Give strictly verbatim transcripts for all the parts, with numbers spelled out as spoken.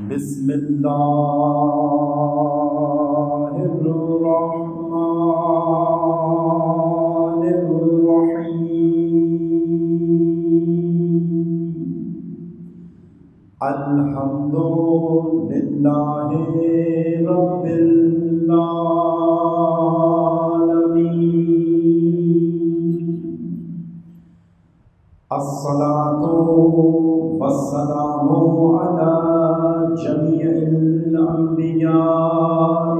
بسم اللہ الرحمن الرحیم الحمد للہ رب العالمین الصلاۃ والسلام علی جمیع الانبیاء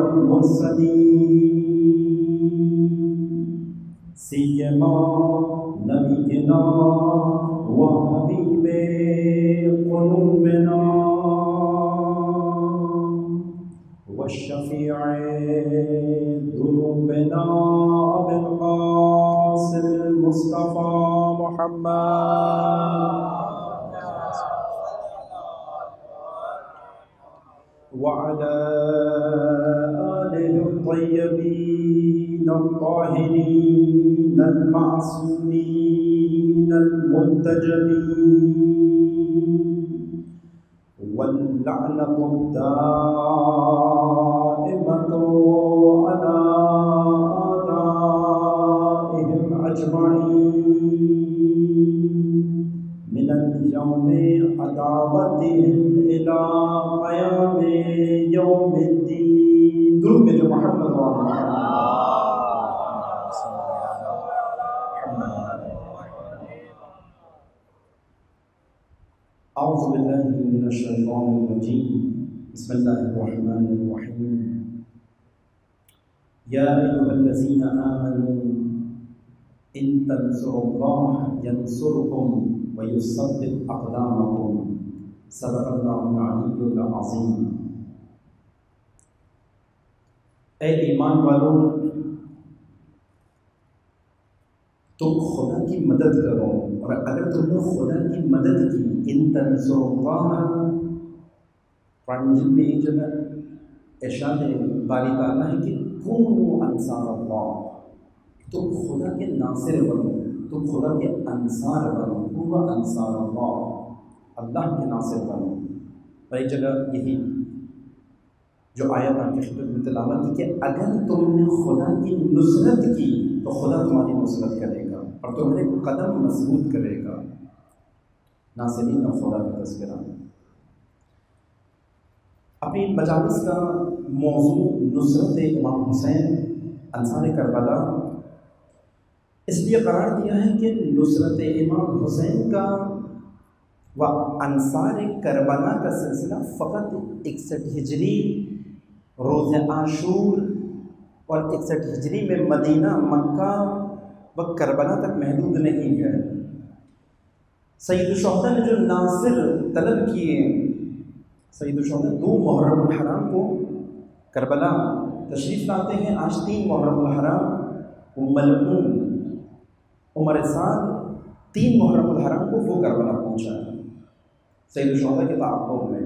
والمرسلین سیما نبینا و حبیب قلوبنا والشفیع ذنوبنا ابی القاسم المصطفى محمد وعلى آله الطيبين الطاهرين المعصومين المنتجبين واللعنة الدائمة على أعدائهم أجمعين من اليوم عداوتهم إلى قيام يوم الدين. درود میں جو محمد و اعوذ باللہ من الشیطان الرجیم بسم اللہ الرحمن الرحیم یا ایھا الذین آمنوا ان تنصروا اللہ ینصرکم ویثبت اقدامکم صدق اللہ العلی العظیم. اے ایمان والوں، تم خدا کی مدد کرو، اور اگر تم نے خدا کی مدد کی، ان تنصروا اللہ، قرآن مجید میں ایک جگہ ارشاد باری تعالیٰ ہے کہ کونوا انصار اللہ، تم خدا کے ناصر بنو، تم خدا کے انصار بنو، کونوا انصار اللہ، اللہ کے ناصر بنو. اور ایک جگہ یہی جو آیت آپ کی خدمت میں تلاوت کی کہ اگر تم نے خدا کی نصرت کی تو خدا تمہاری نصرت کرے گا اور تمہارے قدم مضبوط کرے گا. ناصرین اور خدا کا تذکرہ. اپنی مجالس کا موضوع نصرت امام حسین انصار کربلا اس لیے قرار دیا ہے کہ نصرت امام حسین کا و انصار کربلا کا سلسلہ فقط اکسٹھ ہجری روز عاشور اور اکسٹھ ہجری میں مدینہ، مکہ و کربلا تک محدود نہیں ہے. سید الشہداء نے جو ناصر طلب کیے، سید الشہداء دو محرم الحرام کو کربلا تشریف لاتے ہیں. آج تین محرم الحرام ام ملعون عمر سعد تین محرم الحرام کو وہ کربلا پہنچا ہے سید الشہداء کے تعاقب میں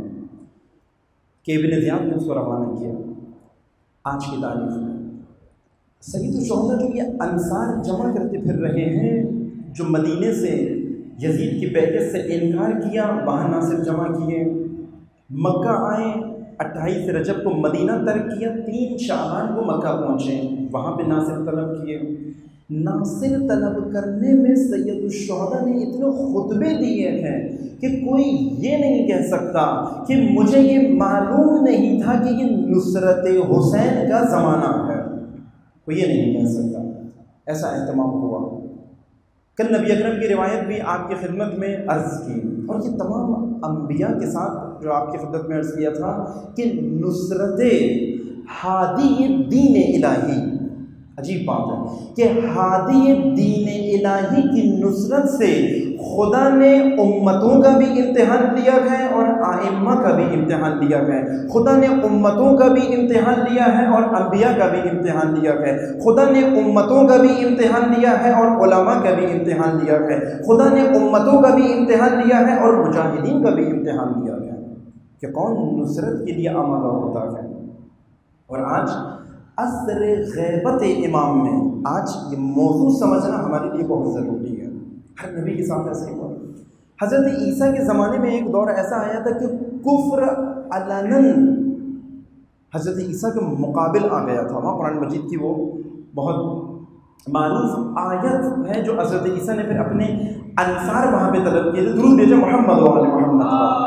کہ ابن زیاد نے اس کو روانہ کیا. آج کی تاریخ میں سید الشہداء جو یہ انصار جمع کرتے پھر رہے ہیں، جو مدینے سے یزید کی بیعت سے انکار کیا، وہاں ناصر جمع کیے، مکہ آئے، اٹھائیس رجب کو مدینہ ترک کیا، تین شعبان کو مکہ پہنچے، وہاں پہ ناصر طلب کیے. ناصر طلب کرنے میں سید الشہداء نے اتنے خطبے دیے ہیں کہ کوئی یہ نہیں کہہ سکتا کہ مجھے یہ معلوم نہیں تھا کہ یہ نصرت حسین کا زمانہ ہے، کوئی یہ نہیں کہہ سکتا. ایسا اہتمام ہوا. کل نبی اکرم کی روایت بھی آپ کی خدمت میں عرض کی، اور یہ تمام انبیاء کے ساتھ جو آپ کی خدمت میں عرض کیا تھا کہ نصرت ہادی دین الہی، عجیب بات ہے کہ ہادی دین الہی کی نصرت سے خدا نے امتوں کا بھی امتحان لیا ہے اور ائمہ کا بھی امتحان لیا ہے. خدا نے امتوں کا بھی امتحان لیا ہے اور انبیاء کا بھی امتحان لیا ہے. خدا نے امتوں کا بھی امتحان لیا ہے اور علماء کا بھی امتحان لیا ہے. خدا نے امتوں کا بھی امتحان لیا ہے اور مجاہدین کا بھی امتحان لیا ہے کہ کون نصرت کے لیے آمادہ ہوتا ہے. اور آج عصر غیبت امام میں آج یہ موضوع سمجھنا ہمارے لیے بہت ضروری ہے. ہر نبی کے ساتھ ایسا ہی ہوا، حضرت عیسیٰ کے زمانے میں ایک دور ایسا آیا تھا کہ کفر علناً حضرت عیسیٰ کے مقابل آ گیا تھا. وہاں قرآن مجید کی وہ بہت معروف آیت ہے جو حضرت عیسیٰ نے پھر اپنے انصار وہاں پہ طلب کیے تھے. درود بھیجو محمد و آل محمد.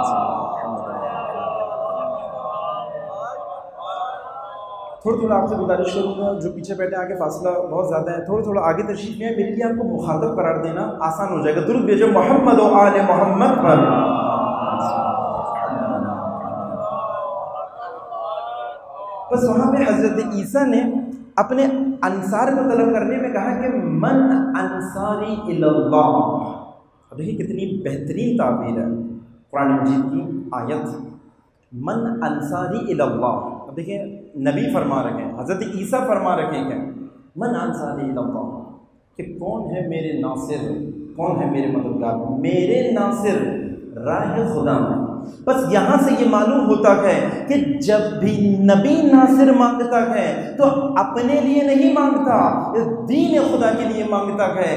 تھوڑا تھوڑا آپ سے گزارش کروں گا جو پیچھے بیٹھے آگے فاصلہ بہت زیادہ ہے, تھوڑا تھوڑا آگے تشریف لیں, میرے لیے آپ کو مخاطب قرار دینا آسان ہو جائے گا. درود بھیجو محمد و آل محمد پر. بس وہاں پہ حضرت عیسیٰ نے اپنے انصار کو طلب کرنے میں کہا کہ من انصاری الی اللہ. اب دیکھیے کتنی بہترین تعبیر ہے قرآن مجید کی آیت, من انصاری الی اللہ. اب دیکھیں نبی فرما رکھے ہیں, حضرت عیسیٰ فرما رکھے ہیں من انصاری الی اللہ, کہ کون ہے میرے ناصر, کون ہے میرے مددگار, میرے ناصر راہ خدا میں. بس یہاں سے یہ معلوم ہوتا ہے کہ جب بھی نبی ناصر مانگتا ہے تو اپنے لیے نہیں مانگتا, دین خدا کے لیے مانگتا ہے,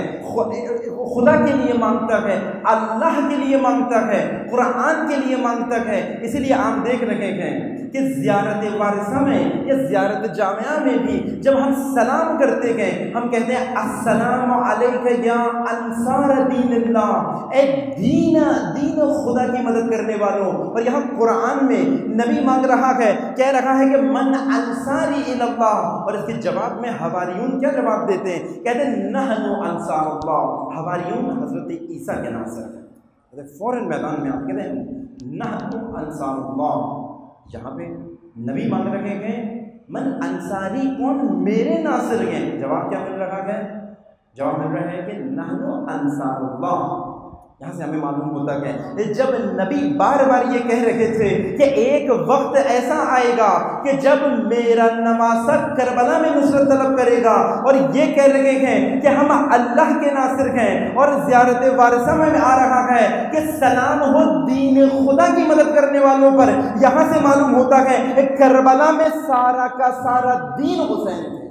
خدا کے لیے مانگتا ہے, اللہ کے لیے مانگتا ہے, قرآن کے لیے مانگتا ہے. اسی لیے آپ دیکھ رہے ہیں کہ زیارت وارثہ میں یا زیارت جامعہ میں بھی جب ہم سلام کرتے ہیں ہم کہتے ہیں السلام علیکہ یا انصار دین اللہ, اے دین دین خدا کی مدد کرنے والوں. اور یہاں قرآن میں نبی مانگ رہا ہے, کہہ رہا ہے کہ من انصاری الی اللہ, اور اس کے جواب میں حواریون کیا جواب دیتے ہیں, کہتے ہیں نحن انصار اللہ. حواریون حضرت عیسیٰ کے ناصر ہیں. فوراً میدان میں آپ کہتے ہیں نحن انصار اللہ. یہاں پہ نبی مانگ رکھے ہیں من انصاری, کون میرے ناصر ہیں. جواب کیا مل رہا ہے, جواب مل رہا ہے کہ نحن انصار اللہ. یہاں سے ہمیں معلوم ہوتا ہے جب نبی بار بار یہ کہہ رہے تھے کہ ایک وقت ایسا آئے گا کہ جب میرا نواسہ کربلا میں نصرت طلب کرے گا, اور یہ کہہ رہے ہیں کہ ہم اللہ کے ناصر ہیں, اور زیارت وارثہ میں آ رہا ہے کہ سلام ہو دین خدا کی مدد کرنے والوں پر. یہاں سے معلوم ہوتا ہے کہ کربلا میں سارا کا سارا دین حسین ہے.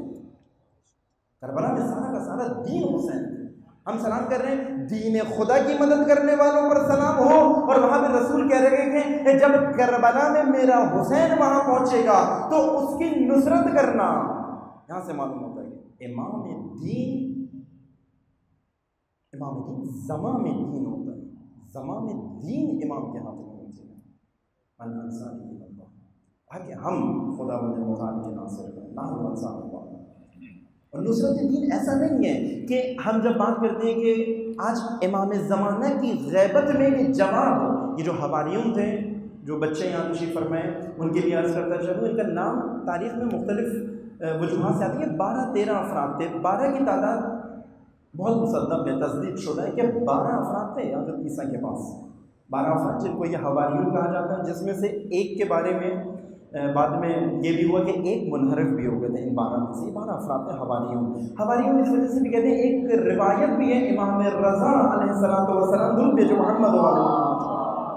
کربلا میں سارا کا سارا دین حسین ہے. ہم سلام کر رہے ہیں دین خدا کی مدد کرنے والوں پر سلام ہو, اور وہاں پہ رسول کہہ رہے ہیں کہ جب کربلا میں میرا حسین وہاں پہنچے گا تو اس کی نصرت کرنا. یہاں سے معلوم ہوتا ہے کہ امام دین امام دین زماں میں دین ہوتا ہے, زماں میں دین امام کے ہاتھ میں ہوتا ہے. من انصاری الی اللہ, آگے ہم خدا بند مقام کے ناصر ہیں, نحن انصار اللہ. اور نصرت دین ایسا نہیں ہے کہ ہم جب بات کرتے ہیں کہ آج امام زمانہ کی غیبت میں یہ جواب, یہ جو حواریون تھے, جو بچے یہاں تشریف فرمائے, ان کے لیے عرض کرتا چلوں, ان کا نام تاریخ میں مختلف وجوہات سے آتی ہے. بارہ تیرہ افراد تھے. بارہ کی تعداد بہت مصدق ہے, تصدیق شدہ ہے کہ بارہ افراد تھے حضرت عیسیٰ کے پاس. بارہ افراد جن کو یہ حواریون کہا جاتا ہے, جس میں سے ایک کے بارے میں بعد میں یہ بھی ہوا کہ ایک منحرف بھی ہو گئے تھے. ان بارہ میں سے بارہ افراد تھے حواریون. حواریون اس وجہ سے بھی کہتے ہیں, ایک روایت بھی ہے امام رضا علیہ الصلوۃ والسلام, درود بھیجو محمد و آل محمد.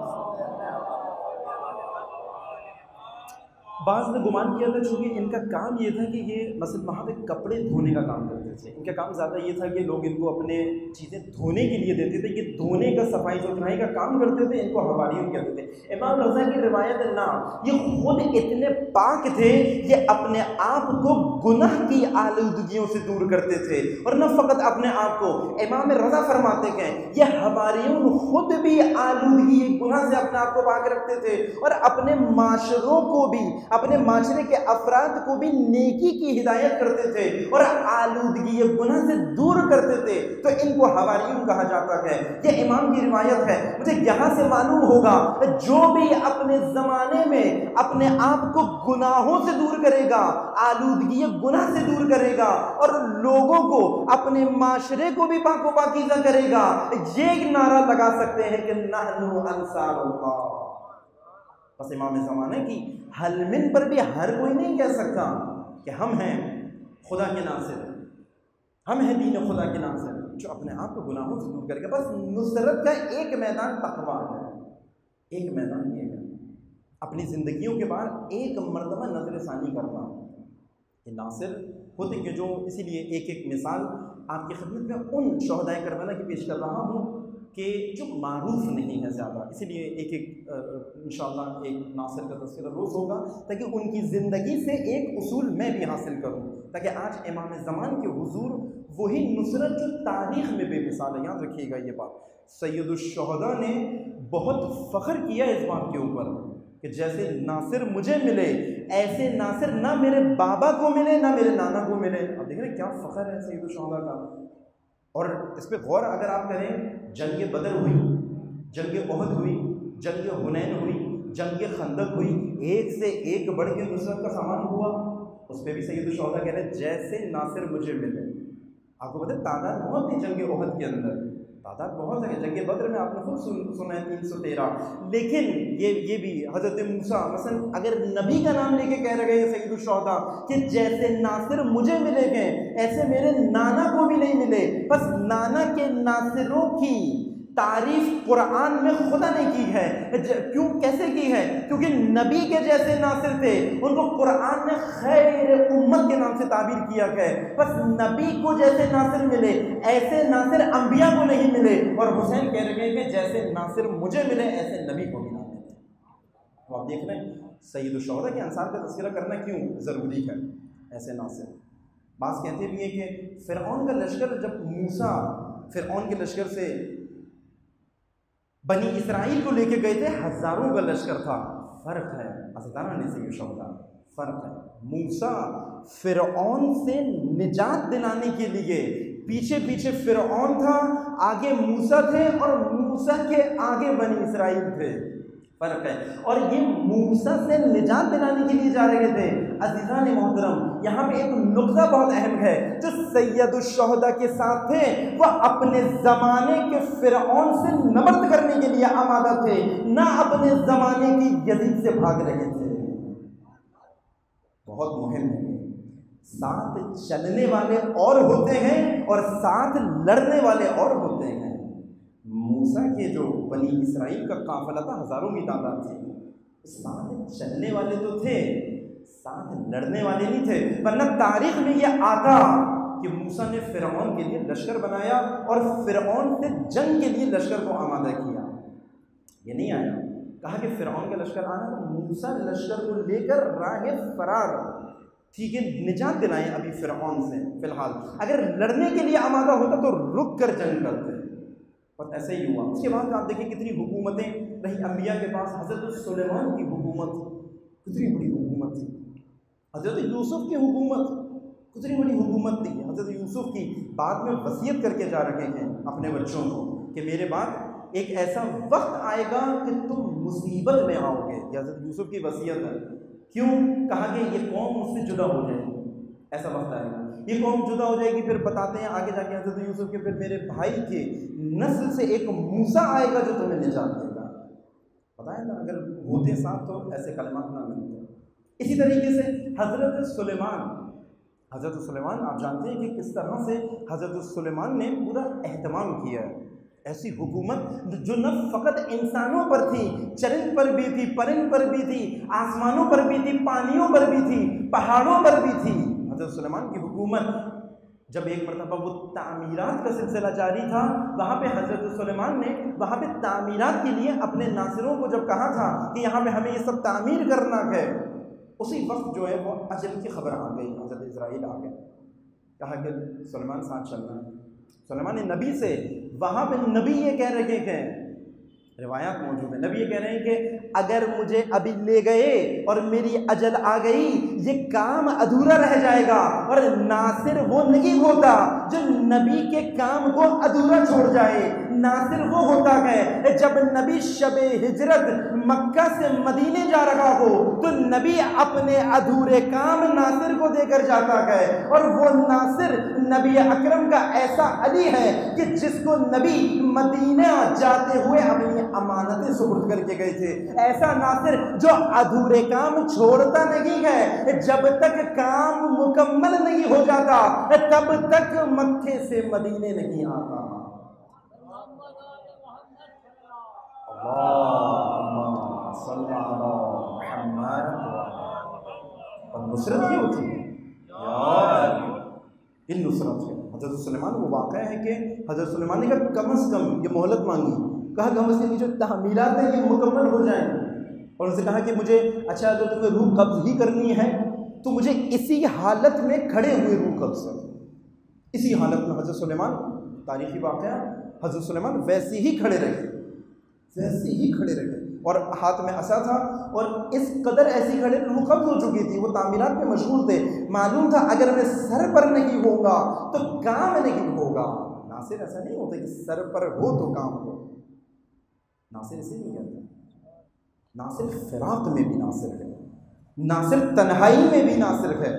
بعض نے گمان کیا تھا چونکہ ان کا کام یہ تھا کہ یہ مثلا وہاں پہ کپڑے دھونے کا کام کرتے تھے. ان کا کام زیادہ یہ تھا کہ لوگ ان کو اپنے چیزیں دھونے کے لیے دیتے تھے, یہ دھونے کا صفائی ستھرائی کا کام کرتے تھے. ان کو حواریون کہتے تھے. امام رضا کی روایت نہ, یہ خود اتنے پاک تھے یہ اپنے آپ کو گناہ کی آلودگیوں سے دور کرتے تھے, اور نہ فقط اپنے آپ کو. امام رضا فرماتے ہیں یہ حواریون خود بھی آلودگی گناہ سے اپنے آپ کو پاک رکھتے تھے, اور اپنے معاشروں کو بھی, اپنے معاشرے کے افراد کو بھی نیکی کی ہدایت کرتے تھے اور آلودگی گناہ سے دور کرتے تھے. تو ان کو حواریون کہا جاتا ہے. یہ امام کی روایت ہے. مجھے یہاں سے معلوم ہوگا جو بھی اپنے زمانے میں اپنے آپ کو گناہوں سے دور کرے گا, آلودگی گناہ سے دور کرے گا, اور لوگوں کو اپنے معاشرے کو بھی پاک و پاکیزہ کرے گا, یہ ایک نعرہ لگا سکتے ہیں کہ نحن انصار اللہ. بس امام زمانہ کی حلمن پر بھی ہر کوئی نہیں کہہ سکتا کہ ہم ہیں خدا کے ناصر, ہم ہیں دین خدا کے ناصر, جو اپنے آپ کو گناہوں سے دور کرے گا. بس نصرت کا ایک میدان تقویٰ ہے, ایک میدان یہ ہے اپنی زندگیوں کے بعد ایک مرتبہ نظر ثانی کرنا. یہ ناصر ہوتے کہ جو, اسی لیے ایک ایک مثال آپ کی خدمت میں ان شہدائے کربلا کی پیش کر رہا ہوں کہ جو معروف نہیں ہے زیادہ، اسی لیے ایک ایک انشاءاللہ ایک ناصر کا تذکرہ روز ہوگا تاکہ ان کی زندگی سے ایک اصول میں بھی حاصل کروں، تاکہ آج امام زمان کے حضور وہی نصرت جو تاریخ میں بے مثال ہے۔ یاد رکھیے گا یہ بات، سید الشہداء نے بہت فخر کیا اس بات کے اوپر کہ جیسے ناصر مجھے ملے ایسے ناصر نہ میرے بابا کو ملے نہ میرے نانا کو ملے۔ اب دیکھ رہے ہیں کیا فخر ہے سید الشہداء کا۔ اور اس پہ غور اگر آپ کریں، جنگ بدر ہوئی، جنگ احد ہوئی، جنگ حنین ہوئی، جنگ خندق ہوئی، ایک سے ایک بڑھ کے نصرت کا سامان ہوا، اس پہ بھی سید الشہداء کہہ رہے جیسے ناصر مجھے ملے۔ آپ کو پتہ ہے تعداد بہت تھی جنگ احد کے اندر، تعداد بہت ہے، جنگ بدر میں آپ نے خود سنا ہے تین سو تیرہ، لیکن یہ یہ بھی حضرت موسیٰ مثلا اگر نبی کا نام لے کے کہہ رہے ہیں سید الشہداء کہ جیسے ناصر مجھے ملے گئے ایسے میرے نانا کو بھی نہیں ملے، بس نانا کے ناصروں کی تعریف قرآن میں خدا نے کی ہے۔ کیوں کیسے کی ہے؟ کیونکہ نبی کے جیسے ناصر تھے، ان کو قرآن نے خیر امت کے نام سے تعبیر کیا ہے، بس نبی کو جیسے ناصر ملے ایسے ناصر انبیاء کو نہیں ملے، اور حسین کہہ رہے ہیں کہ جیسے ناصر مجھے ملے ایسے نبی کو بھی نہ ملے۔ تو آپ دیکھ رہے ہیں سید الشہداء کے انصار کا تذکرہ کرنا کیوں ضروری ہے ایسے ناصر۔ بعض کہتے بھی ہیں کہ فرعون کا لشکر جب موسیٰ فرعون کے لشکر سے بنی اسرائیل کو لے کے گئے تھے، ہزاروں کا لشکر تھا، فرق ہے ہزارہ نے سے شہداء، فرق ہے۔ موسیٰ فرعون سے نجات دلانے کے لیے پیچھے پیچھے فرعون تھا، آگے موسیٰ تھے، اور موسیٰ کے آگے بنی اسرائیل تھے، فرق ہے۔ اور یہ موسیٰ سے نجات دلانے کے لیے جا رہے تھے۔ عزیزان محترم، یہاں پہ ایک نقطہ بہت اہم ہے، جو سید الشہداء کے ساتھ تھے وہ اپنے زمانے کے فرعون سے نبرد کرنے کے لیے آمادہ تھے، نہ اپنے زمانے کی یزید سے بھاگ رہے تھے۔ بہت مہم ہے، ساتھ چلنے والے اور ہوتے ہیں اور ساتھ لڑنے والے اور ہوتے ہیں۔ موسیٰ کے جو بنی اسرائیل کا قافلہ تھا ہزاروں کی تعداد تھی، ساتھ چلنے والے تو تھے، ساتھ لڑنے والے نہیں تھے، ورنہ تاریخ میں یہ آتا کہ موسیٰ نے فرعون کے لیے لشکر بنایا اور فرعون سے جنگ کے لیے لشکر کو آمادہ کیا۔ یہ نہیں آیا، کہا کہ فرعون کا لشکر آنا تو موسیٰ لشکر کو لے کر راہ فرار، ٹھیک ہے نجات دلائیں ابھی فرعون سے فی الحال، اگر لڑنے کے لیے آمادہ ہوتا تو رک کر جنگ کرتے، اور ایسے ہی ہوا۔ اس کے بعد آپ دیکھیں کتنی حکومتیں رہی انبیاء کے پاس۔ حضرت سلیمان کی حکومت کتنی بڑی حکومت تھی، حضرت یوسف کی حکومت کتنی بڑی حکومت تھی۔ حضرت یوسف کی بعد میں وصیت کر کے جا رہے ہیں اپنے بچوں کو کہ میرے بعد ایک ایسا وقت آئے گا کہ تم مصیبت میں آؤ گے، یہ حضرت یوسف کی وصیت ہے۔ کیوں؟ کہا کہ یہ قوم مجھ سے جدا ہو جائے گی، ایسا وقت آئے گا یہ قوم جدا ہو جائے گی۔ پھر بتاتے ہیں آگے جا کے حضرت یوسف کے پھر میرے بھائی کے نسل سے ایک موسیٰ آئے گا جو تمہیں نجات دے گا۔ پتہ ہے نا، اگر ہوتے ساتھ تو ایسے کلمات نہ ملتے۔ اسی طریقے سے حضرت سلیمان حضرت سلیمان آپ جانتے ہیں کہ کس طرح سے حضرت سلیمان نے پورا اہتمام کیا ہے۔ ایسی حکومت جو نہ فقط انسانوں پر تھی، چرند پر بھی تھی، پرند پر بھی تھی، آسمانوں پر بھی تھی، پانیوں پر بھی تھی، پہاڑوں پر بھی تھی۔ حضرت سلیمان کی حکومت جب ایک مرتبہ وہ تعمیرات کا سلسلہ جاری تھا، وہاں پہ حضرت سلیمان نے وہاں پہ تعمیرات کے لیے اپنے ناصروں کو جب کہا تھا کہ یہاں پہ ہمیں یہ سب تعمیر کرنا ہے، اسی وقت جو ہے وہ اجل کی خبر آ گئی، حضرت اسرائیل آ گئے، کہا کہ سلیمان ساتھ چلنا ہے۔ سلیمان نے نبی سے، وہاں پہ نبی یہ کہہ رہے کہ روایات موجود ہیں، نبی یہ کہہ رہے ہیں کہ اگر مجھے ابھی لے گئے اور میری اجل آ گئی یہ کام ادھورا رہ جائے گا، اور ناصر وہ نہیں ہوتا جو نبی کے کام کو ادھورا چھوڑ جائے۔ ناصر وہ ہوتا ہے جب نبی شب ہجرت مکہ سے مدینے جا رہا ہو تو نبی اپنے ادھورے کام ناصر کو دے کر جاتا ہے، اور وہ ناصر نبی اکرم کا ایسا علی ہے کہ جس کو نبی مدینہ جاتے ہوئے اپنی امانتیں سپرد کر کے گئے تھے۔ ایسا ناصر جو ادھورے کام چھوڑتا نہیں ہے، جب تک کام مکمل نہیں ہو جاتا تب تک مکے سے مدینے نہیں آتا۔ اللہم صلی علی محمد۔ اور نصرت یہ ہوتی ہے یار، یہ نصرت ہے۔ حضرت سلیمان وہ واقعہ ہے کہ حضرت سلیمان نے کہا کم از کم یہ مہلت مانگی، کہا کم از کم یہ جو تحمیلات ہیں یہ مکمل ہو جائیں، اور ان سے کہا کہ مجھے اچھا اگر تمہیں روح قبض ہی کرنی ہے تو مجھے اسی حالت میں کھڑے ہوئے روح قبض کر، اسی حالت میں حضرت سلیمان، تاریخی واقعہ، حضرت سلیمان ویسے ہی کھڑے رہے، ویسے ہی کھڑے رہے، اور ہاتھ میں عصا تھا، اور اس قدر ایسی کھڑے روح قبض ہو چکی تھی، وہ تعمیرات میں مشغول تھے، معلوم تھا اگر میں سر پر نہیں ہوگا تو کام نہیں ہوگا۔ ناصر ایسا نہیں ہوتا کہ سر پر ہو تو کام ہو، ناصر اسے نہیں کہتے، ناصر فراق میں بھی ناصر ہے، ناصر تنہائی میں بھی ناصر ہے۔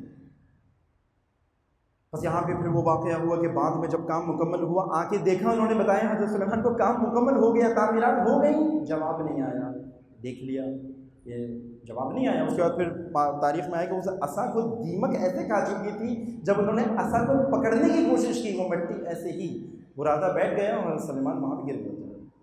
بس یہاں پہ پھر وہ واقعہ ہوا کہ بعد میں جب کام مکمل ہوا، آ کے دیکھا، انہوں نے بتایا حضرت سلیمان کو کام مکمل ہو گیا، تعمیرات ہو گئی، جواب نہیں آیا، دیکھ لیا یہ جواب نہیں آیا۔ اس کے بعد پھر تاریخ میں آیا کہ اس عصا کو دیمک ایسے کھا چکی تھی، جب انہوں نے عصا کو پکڑنے کی کوشش کی وہ مٹی ایسے ہی برادہ بیٹھ گیا اور سلیمان وہاں پہ گر گیا۔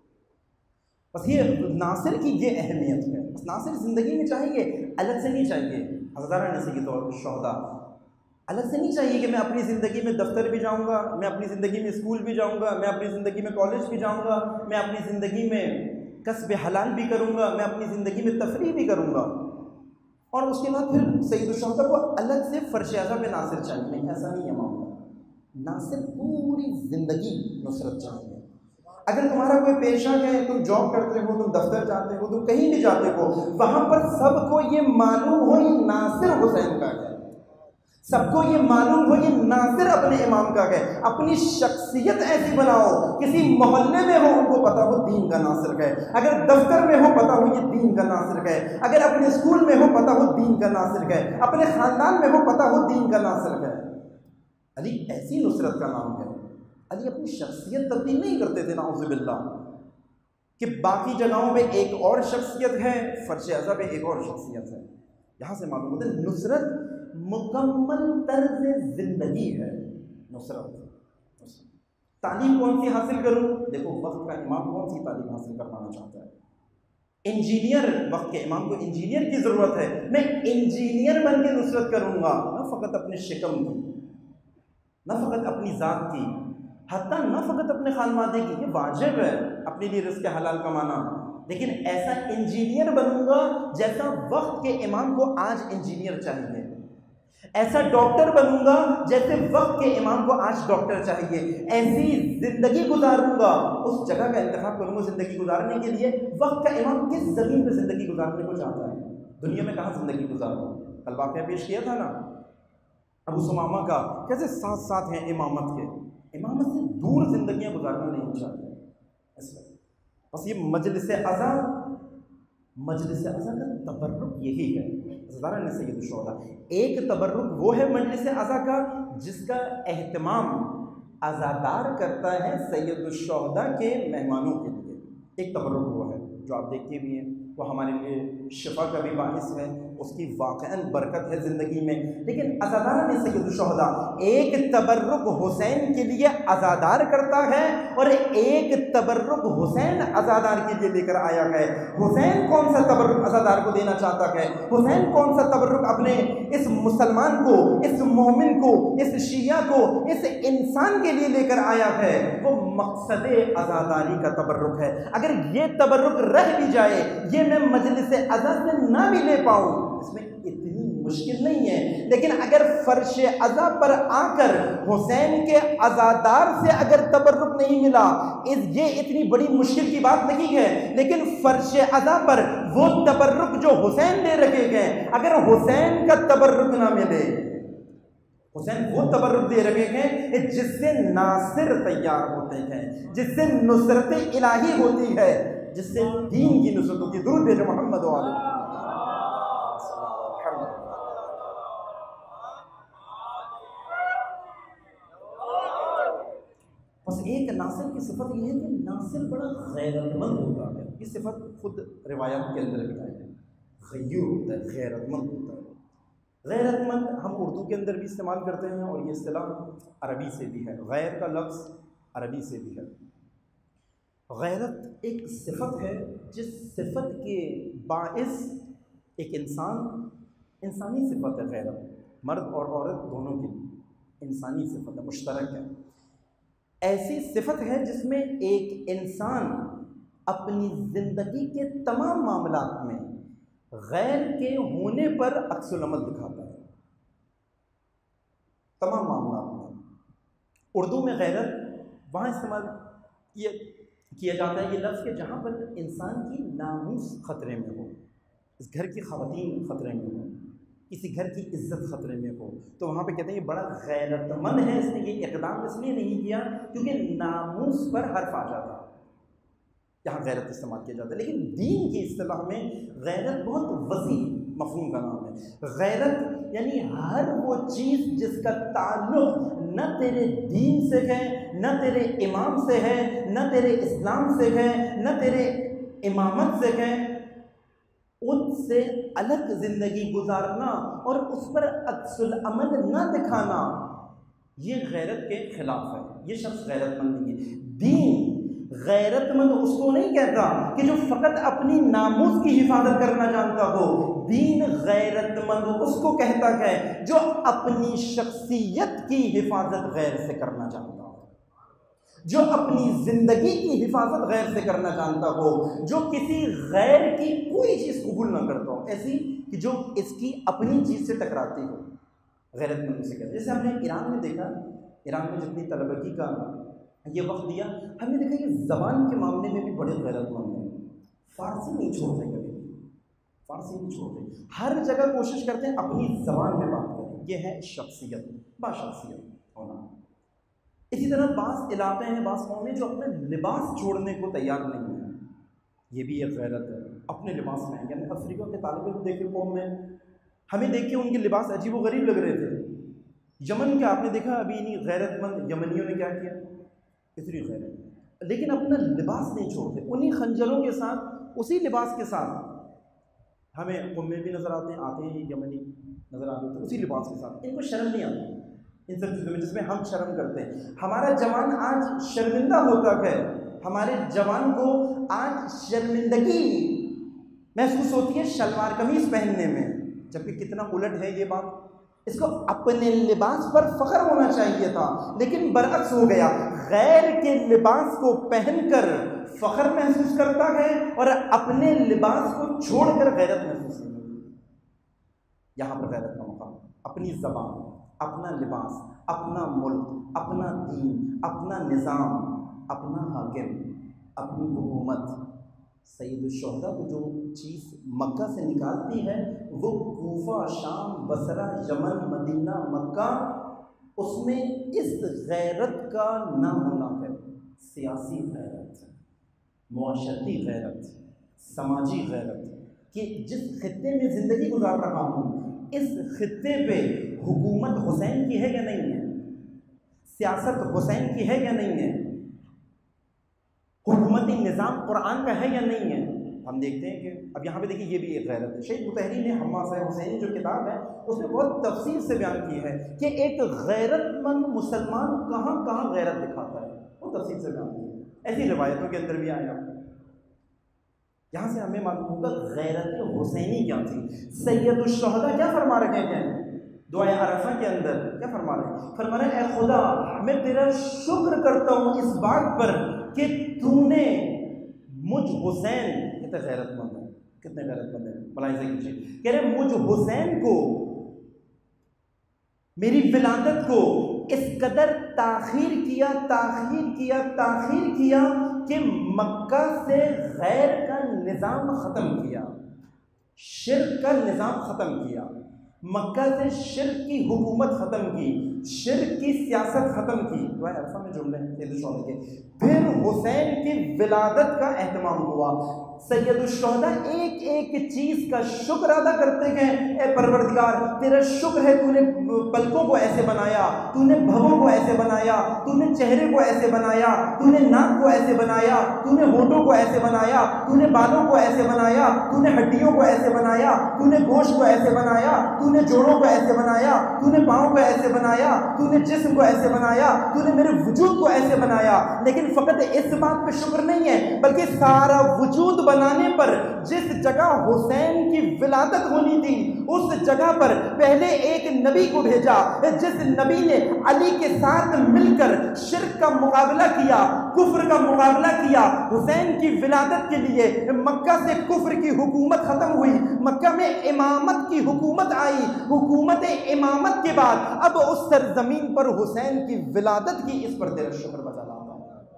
بس یہ ناصر کی یہ اہمیت ہے۔ بس ناصر زندگی میں چاہیے، الگ سے نہیں چاہیے، ہزارہ نصر کے طور پر شہدا الگ سے نہیں چاہیے کہ میں اپنی زندگی میں دفتر بھی جاؤں گا، میں اپنی زندگی میں اسکول بھی جاؤں گا، میں اپنی زندگی میں کالج بھی جاؤں گا، میں اپنی زندگی میں کسب حلال بھی کروں گا، میں اپنی زندگی میں تفریح بھی کروں گا، اور اس کے بعد پھر سید الشہداء کو الگ سے فرش اعظم پہ ناصر چاہیے۔ نہیں، ایسا نہیں ہے معاملہ، ناصر پوری زندگی نصرت چاہیے۔ اگر تمہارا کوئی پیشہ ہے، تم جاب کرتے ہو، تم دفتر جاتے ہو، تم کہیں بھی جاتے ہو، وہاں پر سب کو یہ معلوم ہو یہ ناصر حسین کا ہے، سب کو یہ معلوم ہو یہ ناصر اپنے امام کا ہے۔ اپنی شخصیت ایسی بناؤ، کسی محلے میں ہو ان کو پتا ہو دین کا ناصر ہے، اگر دفتر میں ہو پتا ہو یہ دین کا ناصر ہے، اگر اپنے اسکول میں ہو پتا ہو دین کا ناصر ہے، اپنے خاندان میں ہو پتا ہو دین کا ناصر ہے۔ علی ایسی نصرت کا نام ہے۔ علی اپنی شخصیت تبدیل نہیں کرتے تھے نعوذ باللہ، کہ باقی جگہوں پہ ایک اور شخصیت ہے، فرش اعظم پہ ایک اور شخصیت ہے۔ یہاں سے معلوم ہوتا ہے نصرت مکمل طرز زندگی ہے۔ نصرت تعلیم کون سی حاصل کروں؟ دیکھو وقت کا امام کون سی تعلیم حاصل کروانا چاہتا ہے؟ انجینئر، وقت کے امام کو انجینئر کی ضرورت ہے، میں انجینئر بن کے نصرت کروں گا، نہ فقط اپنے شکم کی، نہ فقط اپنی ذات کی، حتیٰ نہ فقط اپنے خانوادے کی، یہ واجب ہے اپنے لیے رزق حلال کمانا، لیکن ایسا انجینئر بنوں گا جیسا وقت کے امام کو آج انجینئر چاہیے، ایسا ڈاکٹر بنوں گا جیسے وقت کے امام کو آج ڈاکٹر چاہیے، ایسی زندگی گزاروں گا، اس جگہ کا انتخاب کروں گا زندگی گزارنے کے لیے۔ وقت کا امام کس زمین پہ زندگی گزارنے کو چاہتا ہے؟ دنیا میں کہاں زندگی گزاروں؟ کل واقعہ پیش کیا تھا نا ابو ثمامہ کا، کیسے ساتھ ساتھ ہیں امامت کے، امامت سے دور زندگیاں گزارنا نہیں چاہتے اس وقت۔ بس یہ مجلس عزا، مجلس عزا کا تبرک یہی ہے۔ ہزارہ نے سید الشہداء، ایک تبرک وہ ہے مجلس عزا کا جس کا اہتمام عزادار کرتا ہے سید الشہداء کے مہمانوں کے لیے، ایک تبرک وہ ہے جو آپ دیکھتے بھی ہیں، وہ ہمارے لیے شفا کا بھی باعث ہے، اس کی واقعاً برکت ہے زندگی میں۔ لیکن عزادار نے سید الشہداء ایک تبرک حسین کے لیے عزادار کرتا ہے اور ایک تبرک حسین عزادار کے لیے لے کر آیا ہے۔ حسین کون سا تبرک عزادار کو دینا چاہتا ہے؟ حسین کون سا تبرک اپنے اس مسلمان کو، اس مومن کو، اس شیعہ کو، اس انسان کے لیے لے کر آیا ہے؟ وہ مقصد عزاداری کا تبرک ہے۔ اگر یہ تبرک رہ بھی جائے، یہ میں مجلس عزا سے نہ بھی لے پاؤں، اس میں اتنی مشکل نہیں ہے، لیکن اگر فرش عزا پر آ کر حسین کے عزادار سے اگر تبرک نہیں ملا، یہ اتنی بڑی مشکل کی بات نہیں ہے، لیکن فرش عزا پر وہ تبرک جو حسین دے رکھے گئے، اگر حسین کا تبرک نہ ملے، حسین وہ تبرک دے رکھے گئے جس سے ناصر تیار ہوتے ہیں، جس سے نصرت الہی ہوتی ہے، جس سے دین کی نصرت ہوتی ہے۔ درود بھیجو محمد و آلہ۔ بس ایک ناصر کی صفت یہ ہے کہ ناصر بڑا غیرت مند ہوتا ہے، یہ صفت خود روایات کے اندر بھی آئی ہے، غیور ہوتا ہے، غیرت مند ہوتا ہے۔ غیرت مند ہم اردو کے اندر بھی استعمال کرتے ہیں اور یہ اصطلاح عربی سے بھی ہے، غیر کا لفظ عربی سے بھی ہے۔ غیرت ایک صفت ہے جس صفت کے باعث ایک انسان، انسانی صفت ہے غیرت، مرد اور عورت دونوں کے لیے انسانی صفت ہے، مشترک ہے، ایسی صفت ہے جس میں ایک انسان اپنی زندگی کے تمام معاملات میں غیر کے ہونے پر عکس العمل دکھاتا ہے، تمام معاملات میں۔ اردو میں غیرت وہاں استعمال یہ کیا جاتا ہے یہ لفظ کہ جہاں پر انسان کی ناموس خطرے میں ہو، اس گھر کی خواتین خطرے میں ہو، کسی گھر کی عزت خطرے میں ہو، تو وہاں پہ کہتے ہیں یہ بڑا غیرت مند ہے، اس نے یہ اقدام اس لیے نہیں کیا کیونکہ ناموس پر حرف آ جاتا، یہاں غیرت استعمال کیا جاتا ہے۔ لیکن دین کی اصطلاح میں غیرت بہت وسیع مفہوم کا نام ہے۔ غیرت یعنی ہر وہ چیز جس کا تعلق نہ تیرے دین سے ہے، نہ تیرے امام سے ہے، نہ تیرے اسلام سے ہے، نہ تیرے امامت سے ہے، ان سے الگ زندگی گزارنا اور اس پر عکس العمل نہ دکھانا، یہ غیرت کے خلاف ہے، یہ شخص غیرت مند نہیں ہے۔ دین غیرت مند اس کو نہیں کہتا کہ جو فقط اپنی ناموس کی حفاظت کرنا جانتا ہو، دین غیرت مند اس کو کہتا ہے جو اپنی شخصیت کی حفاظت غیر سے کرنا جانتا ہو، جو اپنی زندگی کی حفاظت غیر سے کرنا جانتا ہو، جو کسی غیر کی کوئی چیز قبول نہ کرتا ہو، ایسی کہ جو اس کی اپنی چیز سے ٹکراتی ہو، غیرت مند سے کہتے ہیں۔ جیسے ہم نے ایران میں دیکھا، ایران میں جتنی طلبگی کا یہ وقت دیا، ہم نے دیکھا کہ زبان کے معاملے میں بھی بڑے غیرت مند ہیں، فارسی نہیں چھوڑتے، کبھی فارسی نہیں چھوڑتے، ہر جگہ کوشش کرتے ہیں اپنی زبان میں بات کریں، یہ ہے شخصیت، باشخصیت ہونا۔ اسی طرح بعض علاقے ہیں، بعض قومیں جو اپنے لباس چھوڑنے کو تیار نہیں ہیں، یہ بھی ایک غیرت ہے، اپنے لباس میں۔ یعنی افریقہ کے طالب علم دیکھے قوم میں، ہمیں دیکھ کے ان کے لباس عجیب و غریب لگ رہے تھے۔ یمن کا آپ نے دیکھا ابھی انہیں غیرت مند یمنیوں نے کیا کیا، اتنی غیرت، لیکن اپنا لباس نہیں چھوڑتے، انہی خنجروں کے ساتھ، اسی لباس کے ساتھ ہمیں قومیں بھی نظر آتے ہیں، آتے ہیں یمنی نظر آتے ہیں اسی لباس کے ساتھ، ان کو شرم نہیں آتی ان سب چیزوں میں جس میں ہم شرم کرتے ہیں۔ ہمارا جوان آج شرمندہ ہوتا ہے، ہمارے جوان کو آج شرمندگی محسوس ہوتی ہے شلوار قمیض پہننے میں، جبکہ کتنا الٹ ہے یہ بات۔ اس کو اپنے لباس پر فخر ہونا چاہیے تھا، لیکن برعکس ہو گیا، غیر کے لباس کو پہن کر فخر محسوس کرتا ہے اور اپنے لباس کو چھوڑ کر غیرت محسوس نہیں ہوتی۔ یہاں پر غیرت کا مقام اپنی زبان، اپنا لباس، اپنا ملک، اپنا دین، اپنا نظام، اپنا حاکم، اپنی حکومت۔ سید الشہداء کو جو چیز مکہ سے نکالتی ہے وہ کوفہ، شام، بصرہ، یمن، مدینہ، مکہ، اس میں اس غیرت کا نام ہونا ہے، سیاسی غیرت، معاشرتی غیرت، سماجی غیرت، کہ جس خطے میں زندگی گزار رہا ہوں اس خطے پہ حکومت حسین کی ہے یا نہیں ہے، سیاست حسین کی ہے یا نہیں ہے، حکومتی نظام قرآن کا ہے یا نہیں ہے۔ ہم دیکھتے ہیں کہ اب یہاں پہ دیکھیے یہ بھی ایک غیرت ہے۔ شیخ مطہری نے حماسہ حسینی جو کتاب ہے اس میں بہت تفصیل سے بیان کی ہے کہ ایک غیرت مند مسلمان کہاں کہاں غیرت دکھاتا ہے، وہ تفصیل سے بیان کی ہے، ایسی روایتوں کے اندر بھی آیا۔ یہاں سے ہمیں معلوم ہوگا غیرت حسینی کیا تھی۔ سید الشہداء کیا فرما رہے ہیں دعائے عرفہ کے اندر، کیا فرما رہے ہیں؟ فرما رہے ہیں اے خدا میں تیرا شکر کرتا ہوں اس بات پر کہ تو نے مجھ حسین، کتنے غیرت مند ہیں، کتنے غیرت مند ہیں، ملاحظہ کیجیے، کہہ رہے مجھ حسین کو، میری ولادت کو اس قدر تاخیر کیا تاخیر کیا تاخیر کیا کہ مکہ سے غیر کا نظام ختم کیا، شرک کا نظام ختم کیا، مکہ سے شرک کی حکومت ختم کی، شرک کی سیاست ختم کی۔ دعائے عرفہ میں جملے ہیں سید الشہداء کے۔ پھر حسین کی ولادت کا اہتمام ہوا، سید الشہداء ایک ایک چیز کا شکر ادا کرتے ہیں، اے پروردگار تیرا شکر ہے تو نے پلکوں کو ایسے بنایا، تو نے بھووں کو ایسے بنایا، تو نے چہرے کو ایسے بنایا، تو نے ناک کو ایسے بنایا، تو نے ہونٹوں کو ایسے بنایا، تو نے بالوں کو ایسے بنایا، تو نے ہڈیوں کو ایسے بنایا، تو نے گوشت کو ایسے بنایا، تو نے جوڑوں کو ایسے بنایا، تو نے پاؤں کو ایسے بنایا، تو نے جسم کو ایسے بنایا، تو نے میرے وجود کو ایسے بنایا۔ لیکن فقط اس بات پہ شکر نہیں ہے بلکہ سارا وجود بنانے پر جس جگہ حسین کی ولادت ہونی تھی اس جگہ پر پہلے ایک نبی کو بھیجا جس نبی نے علی کے ساتھ مل کر شرک کا مقابلہ کیا، کفر کا مقابلہ کیا۔ حسین کی ولادت کے لیے مکہ سے کفر کی حکومت ختم ہوئی، مکہ میں امامت کی حکومت آئی، حکومت امامت کے بعد اب اس سرزمین پر حسین کی ولادت کی، اس پر تیرا شکر بجا لاتا ہوں۔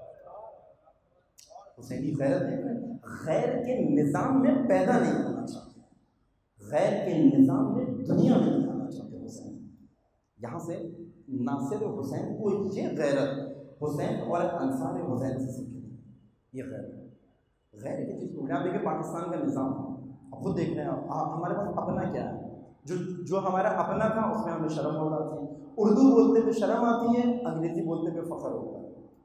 حسینی غیرت دیکھ رہے ہیں، غیر کے نظام میں پیدا نہیں ہونا چاہتے، غیر کے نظام میں دنیا میں نہیں آنا چاہتے حسین۔ یہاں سے ناصر حسین کو یہ غیرت حسین اور انصار حسین سے سیکھی، یہ غیرت غیر کی چیز کو۔ یہاں دیکھیں پاکستان کا نظام، اب خود دیکھ رہے ہیں آپ، ہمارے پاس اپنا کیا ہے؟ جو جو ہمارا اپنا تھا اس میں ہمیں شرم ہو جاتی ہے، اردو بولتے پہ شرم آتی ہے، انگریزی بولتے پہ فخر ہوتا ہے۔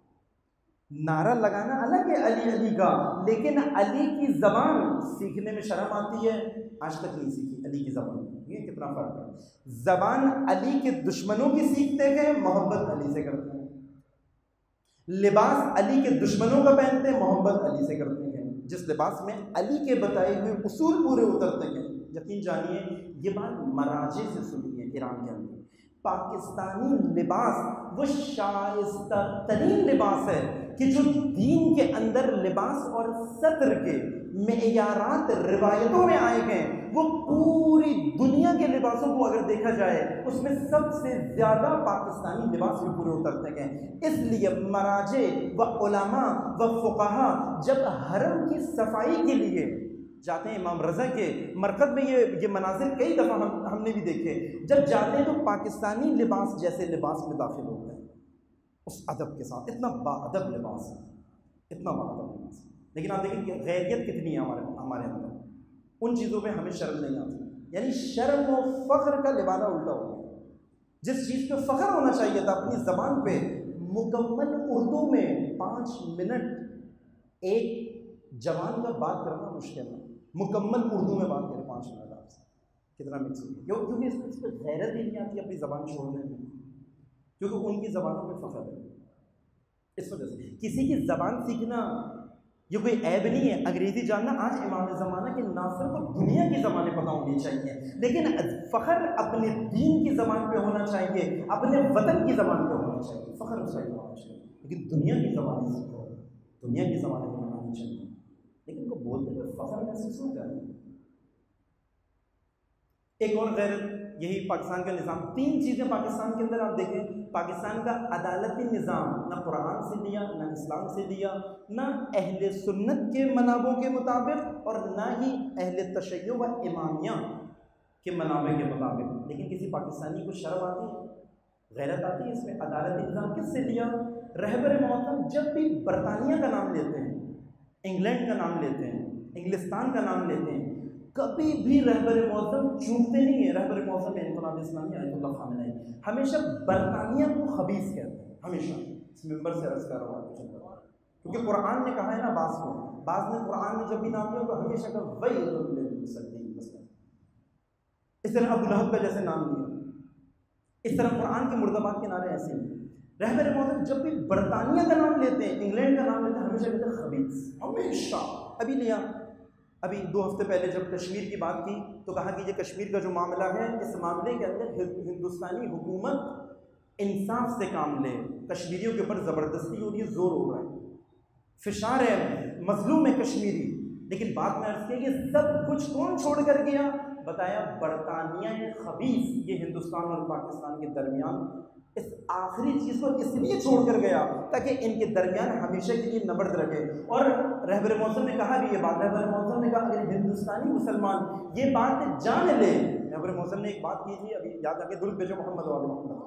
نعرہ لگانا الگ ہے علی علی کا، لیکن علی کی زبان سیکھنے میں شرم آتی ہے، آج تک نہیں سیکھی علی کی زبان۔ یہ کتنا فرق ہے، زبان علی کے دشمنوں کی سیکھتے ہیں، محبت علی سے کرتے ہیں، لباس علی کے دشمنوں کا پہنتے ہیں، محبت علی سے کرتے ہیں۔ جس لباس میں علی کے بتائے ہوئے اصول پورے اترتے ہیں، یقین جانیے یہ بات مراجع سے سنی ہے ایران کے اندر، پاکستانی لباس وہ شائستہ ترین لباس ہے کہ جو دین کے اندر لباس اور ستر کے معیارات روایتوں میں آئے گئے، وہ پوری دنیا کے لباسوں کو اگر دیکھا جائے اس میں سب سے زیادہ پاکستانی لباس بھی پورے اترتے گئے۔ اس لیے مراجع و علماء و فقہا جب حرم کی صفائی کے لیے جاتے ہیں، امام رضا کے مرکز میں یہ یہ مناظر کئی دفعہ ہم ہم نے بھی دیکھے، جب جاتے ہیں تو پاکستانی لباس جیسے لباس میں داخل ہوتے ہیں اس ادب کے ساتھ، اتنا با ادب لباس ہے، اتنا با ادب لباس ہے۔ لیکن آپ دیکھیں کہ غیریت کتنی ہے ہمارے ہمارے اندر، ان چیزوں میں ہمیں شرم نہیں آتی، یعنی شرم و فخر کا لبادہ الٹا ہو گیا۔ جس چیز پہ فخر ہونا چاہیے تھا اپنی زبان پہ، مکمل اردو میں پانچ منٹ ایک جوان کا بات کرنا مشکل ہے، مکمل اردو میں بات کریں پانچ منٹ آپ سے، کتنا مکس ہوگی، کیونکہ اس اس پہ غیرت ہی نہیں آتی اپنی زبان چھوڑنے میں، کیونکہ ان کی زبانوں میں فخر ہے۔ اس وجہ سے کسی کی زبان سیکھنا یہ کوئی عیب نہیں ہے، انگریزی جاننا آج امام زمانہ کے ناصر کو دنیا کی زبانیں پتہ ہونی چاہیے، لیکن فخر اپنے دین کی زبان پہ ہونا چاہیے، اپنے وطن کی زبان پہ ہونا چاہیے، فخر اس کا ہونا چاہیے، لیکن دنیا کی زبانیں سیکھو، دنیا کی زبانیں بنانی چاہیے، لیکن کو بولتے ہوئے فخر محسوس نہ کریں۔ ایک اور غیرت یہی پاکستان کا نظام، تین چیزیں پاکستان کے اندر آپ دیکھیں، پاکستان کا عدالتی نظام نہ قرآن سے لیا، نہ اسلام سے لیا، نہ اہل سنت کے منابع کے مطابق، اور نہ ہی اہل تشیع و امامیہ کے منابع کے مطابق، لیکن کسی پاکستانی کو شرم آتی ہے، غیرت آتی ہے اس میں۔ عدالتی نظام کس سے لیا؟ رہبر معظم جب بھی برطانیہ کا نام لیتے ہیں، انگلینڈ کا نام لیتے ہیں، انگلستان کا نام لیتے ہیں، کبھی بھی رہبر معظم چونکتے نہیں ہیں۔ رہبر معظم انقلاب اسلامی آیت اللہ خامنہ ای ہمیشہ برطانیہ کو خبیث کہتے ہیں، ہمیشہ اس ممبر سے عرض کر رہا ہوں، کیونکہ قرآن نے کہا ہے نا بعض کو، بعض نے قرآن میں جب بھی نام لیا تو ہمیشہ کہا ویل للمصلین، اس طرح ابو لہب کا جیسے نام لیا، اس طرح قرآن کے مردبات کے نعرے ایسے ہیں۔ رہبر معظم جب بھی برطانیہ کا نام لیتے ہیں، انگلینڈ کا نام لیتے ہیں، ہمیشہ کہتے ہیں خبیث، ہمیشہ۔ ابھی لیا ابھی دو ہفتے پہلے جب کشمیر کی بات کی تو کہا کہ یہ کشمیر کا جو معاملہ ہے، اس معاملے کے اندر ہندوستانی حکومت انصاف سے کام لے، کشمیریوں کے اوپر زبردستی ہو رہی ہے، زور ہو رہا ہے، فشار ہے، مظلوم ہے کشمیری۔ لیکن بعد میں عرض کیا یہ سب کچھ کون چھوڑ کر گیا؟ بتایا برطانیہ خبیث یہ ہندوستان اور پاکستان کے درمیان اس آخری چیز کو اس لیے چھوڑ کر گیا تاکہ ان کے درمیان ہمیشہ کے لیے نبرد رکھے۔ اور رہبر معظم نے کہا بھی یہ بات، رہبر معظم نے کہا اگر ہندوستانی مسلمان یہ بات جان لے، رہبر معظم نے ایک بات کی تھی، ابھی یاد آ کے درود بھیجو محمد و آل محمد۔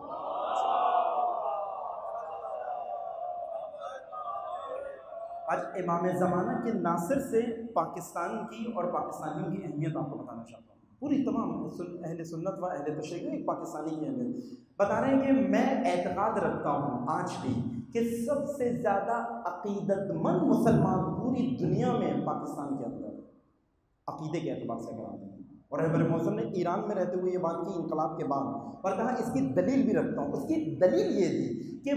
آج امام زمانہ کے ناصر سے پاکستان کی اور پاکستانیوں کی اہمیت آپ کو بتانا چاہتا ہوں، پوری تمام اہل سنت و اہل تشیع ایک پاکستانی کی اہمیت بتا رہے ہیں کہ میں اعتقاد رکھتا ہوں آج بھی کہ سب سے زیادہ عقیدت مند مسلمان پوری دنیا میں پاکستان کے اندر عقیدے کے اعتبار سے کراتے ہیں۔ اور رہبر معظم نے ایران میں رہتے ہوئے یہ بات کی انقلاب کے بعد، اور کہا اس کی دلیل بھی رکھتا ہوں۔ اس کی دلیل یہ تھی کہ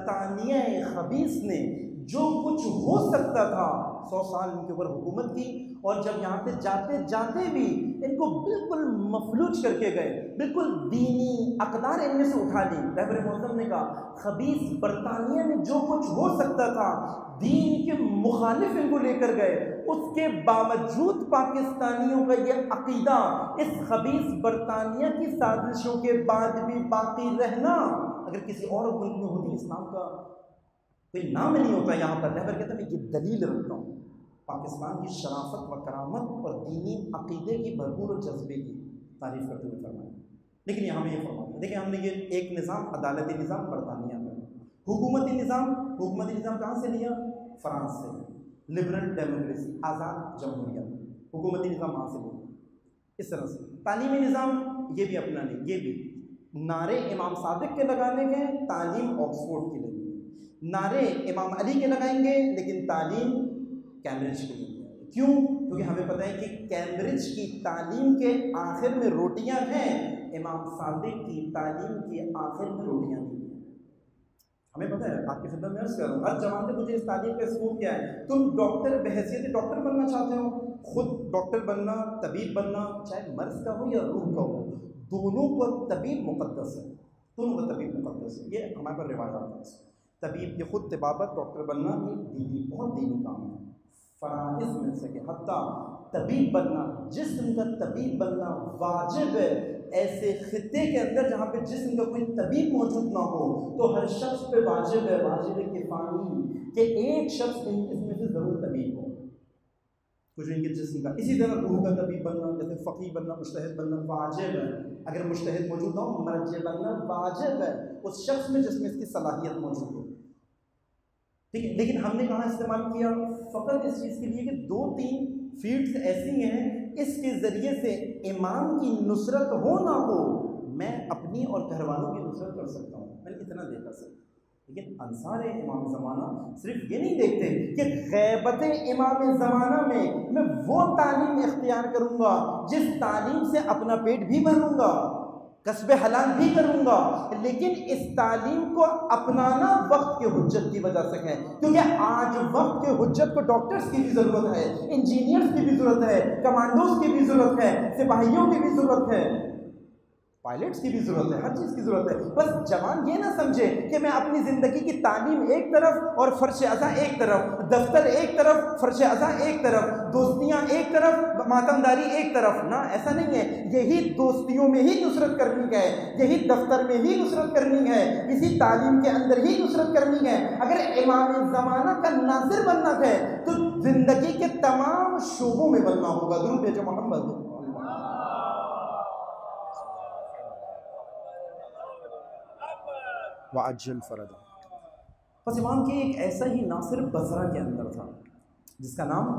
برطانیہ خبیث نے جو کچھ ہو سکتا تھا سو سال ان کے اوپر حکومت کی، اور جب یہاں سے جاتے جاتے بھی ان کو بالکل مفلوج کر کے گئے، بالکل دینی اقدار ان میں سے اٹھا لی۔ رہبر معظم نے کہا خبیث برطانیہ نے جو کچھ ہو سکتا تھا دین کے مخالف ان کو لے کر گئے، اس کے باوجود پاکستانیوں کا یہ عقیدہ اس خبیث برطانیہ کی سازشوں کے بعد بھی باقی رہنا اگر کسی اور ملک میں ہوتی اسلام کا کوئی نام نہیں ہوتا یہاں پر۔ رہبر کہتا میں یہ دلیل رکھتا ہوں پاکستان کی شرافت و کرامت اور دینی عقیدے کی بھرپور اور جذبے کی تعریف کرتے ہوئے فرمایا۔ لیکن یہاں ہمیں یہ فرمایا دیکھیں ہم نے یہ ایک نظام عدالتی نظام برطانیہ میں، حکومتی نظام حکومتی نظام کہاں سے لیا؟ فرانس سے، لبرل ڈیموکریسی آزاد جمہوریت، حکومتی نظام وہاں سے لیا۔ اس طرح سے تعلیمی نظام یہ بھی اپنا نہیں، یہ بھی نعرے امام صادق کے لگانے کے تعلیم آکسفورڈ کی لگیں گے، نعرے امام علی کے لگائیں گے لیکن تعلیم کیمبرج کے لیے۔ کیوں؟ کیونکہ ہمیں پتہ ہے کہ کیمبرج کی تعلیم کے آخر میں روٹیاں ہیں، امام صادق کی تعلیم کے آخر میں روٹیاں نہیں ہیں۔ ہمیں پتہ ہے، آپ کی خدمت میں عرض کر رہا ہوں، ہر جوان نے مجھے اس تعلیم کا ثبوت کیا ہے۔ تم ڈاکٹر بحیثیت ڈاکٹر بننا چاہتے ہو، خود ڈاکٹر بننا، طبیب بننا، چاہے مرض کا ہو یا روح کا ہو، دونوں کو طبیب مقدس ہے، دونوں کو طبیب مقدس ہے۔ یہ ہمارے پر روایات ہیں، طبیب یہ خود طبابت ڈاکٹر بننا ایک دینی بہت دینی کام ہے، فرائض میں سے کہ حتیٰ طبیب بننا، جسم کا طبیب بننا واجب ہے۔ ایسے خطے کے اندر جہاں پہ جسم کا کوئی طبیب موجود نہ ہو تو ہر شخص پہ واجب ہے، واجب کفایی کہ ایک شخص اس میں سے ضرور طبیب ہو، کچھ ان کے جسم کا۔ اسی طرح روح کا طبیب بننا، جیسے فقیہ بننا، مجتہد بننا واجب ہے۔ اگر مجتہد موجود نہ ہو، مرجع بننا واجب ہے اس شخص میں جس میں اس کی صلاحیت موجود ہو، ٹھیک ہے۔ لیکن ہم نے کہاں استعمال کیا؟ فقط اس چیز کے لیے کہ دو تین فیلڈز ایسی ہیں اس کے ذریعے سے امام کی نصرت ہو نہ ہو میں اپنی اور گھر والوں کی نصرت کر سکتا ہوں، میں نے اتنا دیکھا سکتا۔ لیکن انصار امام زمانہ صرف یہ نہیں دیکھتے کہ غیبت امام زمانہ میں میں وہ تعلیم اختیار کروں گا جس تعلیم سے اپنا پیٹ بھی بھروں گا، کسب حلال بھی کروں گا، لیکن اس تعلیم کو اپنانا وقت کے حجت کی وجہ سے ہے، کیونکہ آج وقت کے حجت کو ڈاکٹرز کی بھی ضرورت ہے، انجینئرز کی بھی ضرورت ہے، کمانڈوز کی بھی ضرورت ہے، سپاہیوں کی بھی ضرورت ہے، پائلٹس کی بھی ضرورت ہے، ہر چیز کی ضرورت ہے۔ بس جوان یہ نہ سمجھے کہ میں اپنی زندگی کی تعلیم ایک طرف اور فرش ازاں ایک طرف، دفتر ایک طرف، فرش ازاں ایک طرف، دوستیاں ایک طرف، ماتمداری ایک طرف، نہ ایسا نہیں ہے۔ یہی دوستیوں میں ہی نصرت کرنی ہے، یہی دفتر میں ہی نصرت کرنی ہے، اسی تعلیم کے اندر ہی نصرت کرنی ہے۔ اگر امام زمانہ کا ناظر بننا ہے تو زندگی کے تمام شعبوں میں بننا ہوگا۔ درود بھیجو محمد۔ وعجل فردا۔ بس امام کے ایک ایسا ہی ناصر بصرہ کے اندر تھا جس کا نام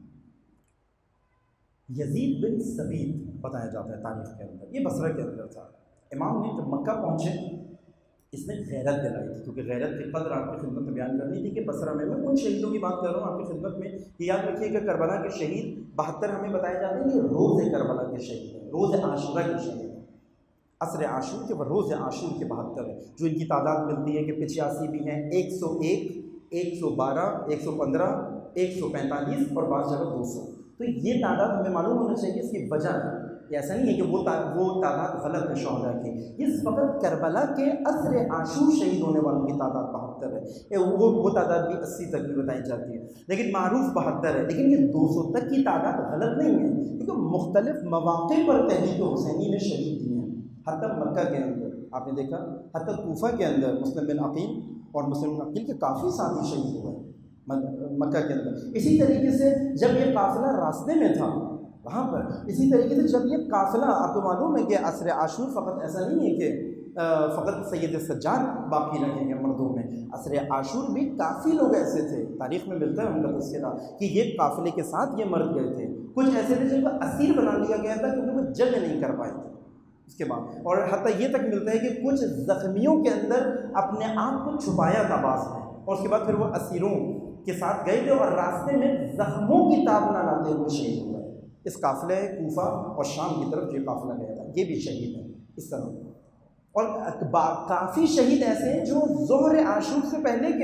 یزید بن ثبیت بتایا جاتا ہے تاریخ کے اندر، یہ بصرہ کے اندر تھا۔ امام نے جب مکہ پہنچے اس نے غیرت دلائی تھی، کیونکہ غیرت کی قدر آپ کی خدمت میں بیان کرنی تھی کہ بصرہ میں میں ان شہیدوں کی بات کر رہا ہوں آپ کی خدمت میں کہ یاد رکھیے کہ کربلا کے شہید بہتر ہمیں بتائے جاتے ہیں، یہ روز کربلا کے شہید ہیں، روز عاشورہ کے شہید ہیں، عصر عاشور کے روز عاشور کے بہتر ہے، جو ان کی تعداد ملتی ہے کہ پچاسی بھی ہیں، ایک سو ایک، ایک سو بارہ، ایک سو پندرہ، ایک سو پینتالیس اور بعض جگہ دو سو۔ تو یہ تعداد ہمیں معلوم ہونا چاہیے اس کی وجہ ہے، یہ ایسا نہیں ہے کہ وہ وہ تعداد غلط ہے شہداء کی، یہ فقط کربلا کے عصر عاشور شہید ہونے والوں کی تعداد بہتر ہے، وہ وہ تعداد بھی اسی تک بھی بتائی جاتی ہے، لیکن معروف بہتر ہے، لیکن یہ دو سو تک کی تعداد غلط نہیں ہے، کیونکہ مختلف مواقع پر تحریک حسینی نے شہید دیے ہیں، حتیٰ مکہ کے اندر آپ نے دیکھا، حتیٰ کوفہ کے اندر مسلم بن عقیل اور مسلم بن عقیل کے کافی ساتھی شہید ہوئے مکہ کے اندر۔ اسی طریقے سے جب یہ قافلہ راستے میں تھا وہاں پر، اسی طریقے سے جب یہ قافلہ، آپ کو معلوم ہے کہ عصر عاشور فقط ایسا نہیں ہے کہ فقط سید سجاد باقی رہے ہیں مردوں میں، عصر عاشور بھی کافی لوگ ایسے تھے، تاریخ میں ملتا ہے ان کا تذکرہ کہ یہ قافلے کے ساتھ یہ مرد گئے تھے، کچھ ایسے تھے جن کو اسیر بنا لیا گیا تھا کیونکہ وہ جنگ نہیں کر پائے تھے اس کے بعد، اور حتیٰ یہ تک ملتا ہے کہ کچھ زخمیوں کے اندر اپنے آپ کو چھپایا تھا بعض نے، اور اس کے بعد پھر وہ اسیروں کے ساتھ گئے تھے اور راستے میں زخموں کی تاب نہ لاتے ہوئے شہید ہوئے۔ اس قافلے کوفہ اور شام کی طرف جو قافلہ گیا تھا یہ بھی شہید ہے اس طرح، اور کافی شہید ایسے ہیں جو ظہر عاشور سے پہلے کے ہیں،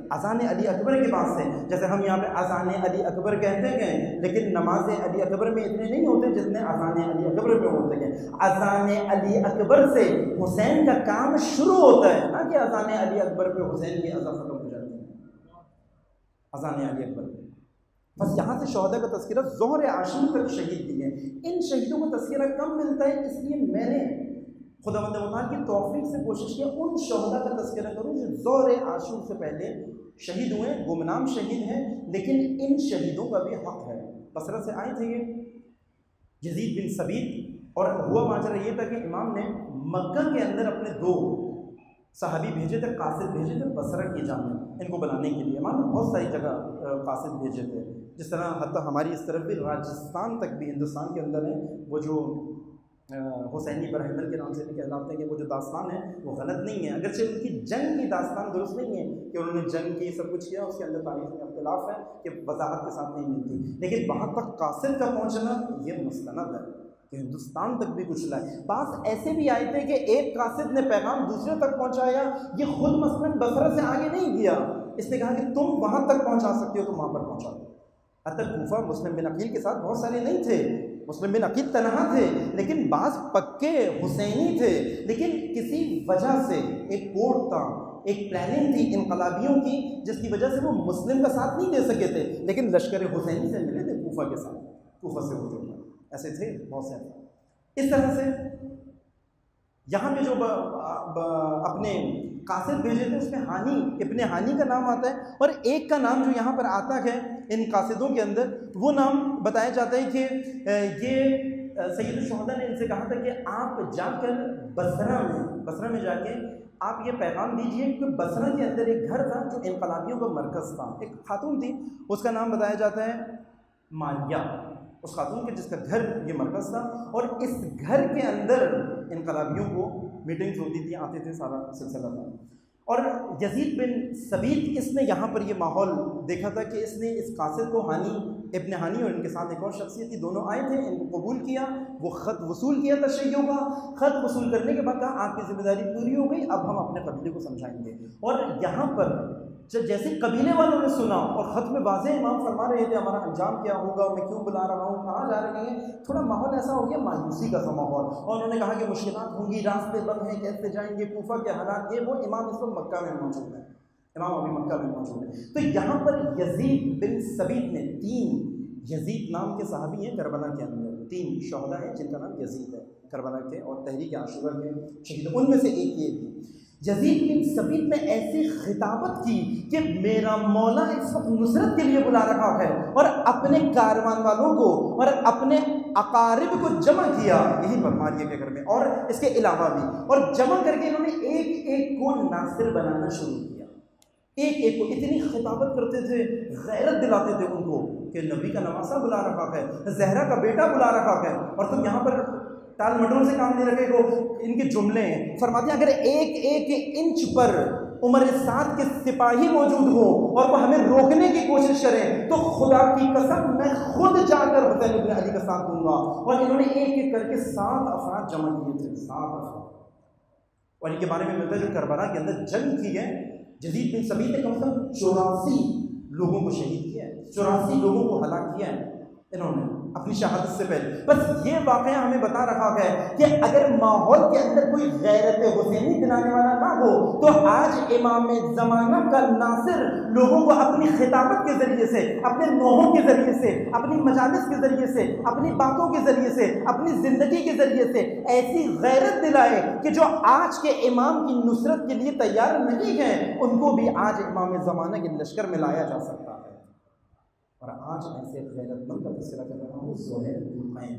اذان علی اکبر کے بعد سے، جیسے ہم یہاں پہ اذان علی اکبر کہتے ہیں، لیکن نماز علی اکبر میں اتنے نہیں ہوتے جتنے اذان علی اکبر میں ہوتے ہیں۔ اذان علی اکبر سے حسین کا کام شروع ہوتا ہے، نہ کہ اذان علی اکبر پہ حسین کی اذان ختم ہو جاتی ہے۔ اذان علی اکبر پہ بس یہاں سے شہداء کا تذکرہ ظہر عاشور تک شہید دیے ہیں۔ ان شہیدوں کا تذکرہ کم ملتا ہے، اس لیے میں نے خداوند متعال کی توفیق سے کوشش کیا ان شہداء کا تذکرہ کروں جو ظہر عاشور سے پہلے شہید ہوئے، گمنام شہید ہیں، لیکن ان شہیدوں کا بھی حق ہے۔ بصرہ سے آئے تھے یہ یزید بن ثبیت، اور ہوا ماجرا یہ تھا کہ امام نے مکہ کے اندر اپنے دو صحابی بھیجے تھے، قاصد بھیجے تھے بصرہ کی جانب ان کو بلانے کے لیے۔ امام نے بہت ساری جگہ قاصد بھیجے تھے، جس طرح حتیٰ ہماری اس طرف بھی راجستھان تک بھی ہندوستان کے اندر ہیں وہ جو حسینی برحمل کے نام سے بھی کہلاتے ہیں، کہ وہ جو داستان ہے وہ غلط نہیں ہے، اگرچہ ان کی جنگ کی داستان درست نہیں ہے کہ انہوں نے جنگ کی سب کچھ کیا، اس کے اندر تاریخ میں اختلاف ہے کہ وضاحت کے ساتھ نہیں ملتی، لیکن وہاں تک قاصد کا پہنچنا یہ مستند ہے کہ ہندوستان تک بھی کچھ لائے۔ بعض ایسے بھی آئے تھے کہ ایک قاصد نے پیغام دوسرے تک پہنچایا، یہ خود مثلاً بصرہ سے آگے نہیں گیا، اس نے کہا کہ تم وہاں تک پہنچا سکتے ہو، تم وہاں پر پہنچا دو۔ حتی کوفہ مسلم بن عقیل کے ساتھ بہت سارے نہیں تھے، مسلم بن عقیل تنہا تھے، لیکن بعض پکے حسینی تھے، لیکن کسی وجہ سے ایک کوڈ تھا، ایک پلاننگ تھی انقلابیوں کی، جس کی وجہ سے وہ مسلم کا ساتھ نہیں دے سکے تھے، لیکن لشکر حسینی سے ملے تھے کوفہ کے ساتھ، کوفہ سے ہوتے ہوئے ایسے تھے بہت سے۔ اس طرح سے یہاں پہ جو با با اپنے قاصد بھیجے تھے اس میں ہانی ابن ہانی کا نام آتا ہے، اور ایک کا نام جو یہاں پر آتا ہے ان قاصدوں کے اندر وہ نام بتایا جاتا ہے کہ یہ سید الشہداء نے ان سے کہا تھا کہ آپ جا کر بصرہ میں بصرہ میں جا کے آپ یہ پیغام دیجئے کہ بصرہ کے اندر ایک گھر تھا جو انقلابیوں کا مرکز تھا، ایک خاتون تھی، اس کا نام بتایا جاتا ہے مالیہ، اس خاتون کے جس کا گھر یہ مرکز تھا، اور اس گھر کے اندر انقلابیوں کو میٹنگز ہوتی تھی، آتے تھے، سارا سلسلہ تھا۔ اور یزید بن ثبیت اس نے یہاں پر یہ ماحول دیکھا تھا کہ اس نے اس قاصد کو ہانی ابن ہانی اور ان کے ساتھ ایک اور شخصیت تھی، دونوں آئے تھے، ان کو قبول کیا، وہ خط وصول کیا تھا شیعوں کا، خط وصول کرنے کے بعد کہا آپ کی ذمہ داری پوری ہو گئی، اب ہم اپنے قبیلے کو سمجھائیں گے۔ اور یہاں پر جیسے قبیلے والوں نے سنا اور خط میں واضح امام فرما رہے تھے ہمارا انجام کیا ہوگا، میں کیوں بلا رہا ہوں، کہاں جا رہے ہیں، تھوڑا ماحول ایسا ہو گیا مایوسی کا سا ماحول، اور انہوں نے کہا کہ مشکلات ہوں گی، راستے بند ہیں، کیسے جائیں گے، کوفہ کے حالات یہ وہ۔ امام اس وقت مکہ میں موجود ہے، امام ابھی مکہ میں موجود ہے۔ تو یہاں پر یزید بن ثبیت نے، تین یزید نام کے صحابی ہیں کربلا کے اندر، تین شہداء ہیں جن کا نام یزید ہے کربلا کے اور تحریک عاشورہ کے شہید، ان میں سے ایک یہ بھی۔ یزید بن ثبیت نے ایسی خطابت کی کہ میرا مولا اس وقت نصرت کے لیے بلا رہا ہے، اور اپنے کاروان والوں کو اور اپنے اقارب کو جمع کیا، یہی پر ماریہ کے گھر میں، اور اس کے علاوہ بھی، اور جمع کر کے انہوں نے ایک ایک کو ناصر بنانا شروع کیا، ایک ایک کو اتنی خطابت کرتے تھے، غیرت دلاتے تھے ان کو کہ نبی کا نواسہ بلا رہا ہے، زہرا کا بیٹا بلا رہا ہے، اور تم یہاں پر ٹال مٹول سے کام نہیں رکھے گو۔ ان کے جملے ہیں، فرماتے ہیں اگر ایک ایک انچ پر عمر سعد کے سپاہی موجود ہو اور وہ ہمیں روکنے کی کوشش کریں تو خدا کی قسم میں خود جا کر حسین ابن علی کا ساتھ دوں گا۔ اور انہوں نے ایک ایک کر کے سات افراد جمع کیے تھے، سات افراد، اور ان کے بارے میں ملتا ہے جو کربلا کے اندر جنگ کی ہے، یزید بن ثبیت نے کم سے کم چوراسی لوگوں کو شہید کیا ہے، چوراسی لوگوں کو ہلاک کیا ہے انہوں نے اپنی شہادت سے پہلے۔ بس یہ واقعہ ہمیں بتا رہا ہے کہ اگر ماحول کے اندر کوئی غیرت حسینی دلانے والا نہ ہو تو آج امام زمانہ کا ناصر لوگوں کو اپنی خطابت کے ذریعے سے، اپنے نوحوں کے ذریعے سے، اپنی مجالس کے ذریعے سے، اپنی باتوں کے ذریعے سے، اپنی زندگی کے ذریعے سے ایسی غیرت دلائے کہ جو آج کے امام کی نصرت کے لیے تیار نہیں ہیں ان کو بھی آج امام زمانہ کے لشکر میں لایا جا سکتا ہے۔ اور آج ایسے غیرت مند کا تذکرہ کر رہا ہوں، زہیر بن قین۔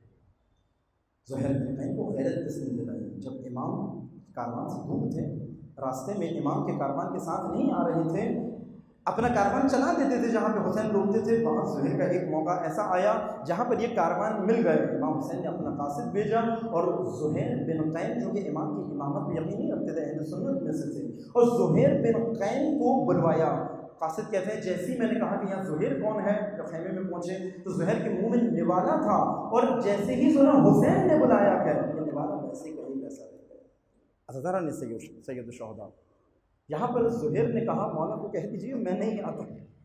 زہیر بن قین کو غیرت کس نے دلائی؟ جب امام کاروان سے دور تھے، راستے میں امام کے کاروان کے ساتھ نہیں آ رہے تھے، اپنا کاروان چلا دیتے تھے، جہاں پہ حسین روکتے تھے وہاں زہیر کا ایک موقع ایسا آیا جہاں پر یہ کاروان مل گئے، امام حسین نے اپنا قاصد بھیجا اور زہیر بن قین جو کہ امام کی امامت میں یقین نہیں رکھتے تھے، اہل سنت میں سے تھے، اور زہیر بن قین کو بلوایا۔ قاصد کہتے ہیں جیسے ہی میں نے کہا کہ یہاں زہیر کون ہے، جب خیمے میں پہنچے تو زہیر کے منہ میں نوالا تھا، اور جیسے ہی سنا حسین نے بلایا کہ یہ نوالا ویسے کہیں ویسا رہ گیا۔ ذرا نے سید الشہداء یہاں پر زہیر نے کہا مولا کو کہہ دیجیے میں نہیں آتا.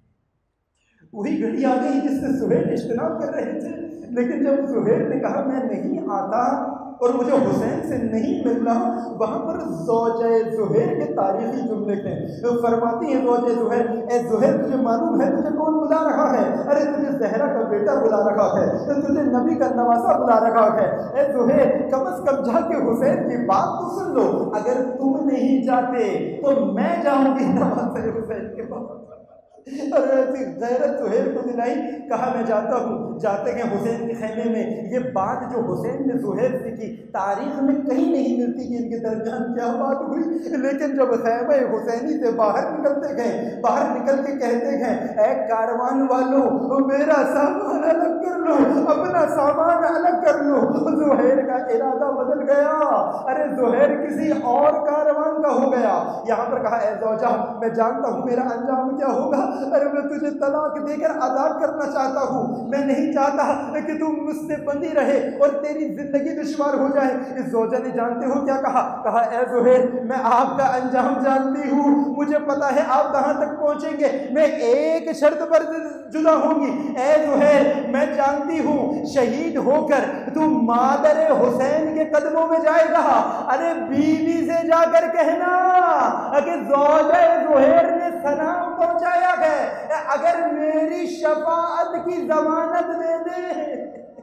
وہی گھڑی آ گئی جس سے زہیر اجتناب کر رہے تھے، لیکن جب زہیر نے کہا میں نہیں آتا اور مجھے حسین سے نہیں ملنا، وہاں پر زوجہ زہیر کے تاریخی جملے تھے. فرماتی ہیں زوجہ زہیر، اے زہیر تجھے معلوم ہے تجھے کون بلا رہا ہے؟ ارے تجھے زہرا کا بیٹا بلا رہا ہے، تجھے نبی کا نواسا بلا رہا ہے. اے زہیر کم از کم جا کے حسین کی بات تو سن لو، اگر تم نہیں جاتے تو میں جاؤں گی نواسے حسین کے پاس. ارے غیرت زہیر کو دلائی، کہا میں جاتا ہوں. جاتے ہیں حسین کے خیمے میں. یہ بات جو حسین نے زہیر سے کی تاریخ میں کہیں نہیں ملتی کہ ان کے درمیان کیا بات ہوئی، لیکن جب خیمہ حسینی سے باہر نکلتے گئے، باہر نکل کے کہتے گئے اے کاروان والوں میرا سامان الگ کر لو، اپنا سامان الگ کر لو. زہیر کا ارادہ بدل گیا. ارے زہیر کسی اور کاروان کا ہو گیا. یہاں پر کہا اے زوجہ میں جانتا ہوں میرا انجام کیا ہوگا. ارے میں تجھے طلاق دے کر آزاد کرنا چاہتا ہوں، میں نہیں چاہتا کہ تم مجھ سے بندی رہے اور تیری زندگی دشوار ہو جائے. اس زوجہ نے جانتے ہو کیا کہا؟ کہا اے زہیر میں آپ کا انجام جانتی ہوں، مجھے پتا ہے آپ کہاں تک پہنچیں گے، میں ایک شرط پر جدا ہوں گی. اے زہیر میں جانتی ہوں شہید ہو کر تم مادر حسین کے قدموں میں جائے گا. ارے بیوی سے جا کر کہنا کہ زوجہ زہیر نے سلام پہنچایا ہے، اگر میری شفاعت کی ضمانت دے دے.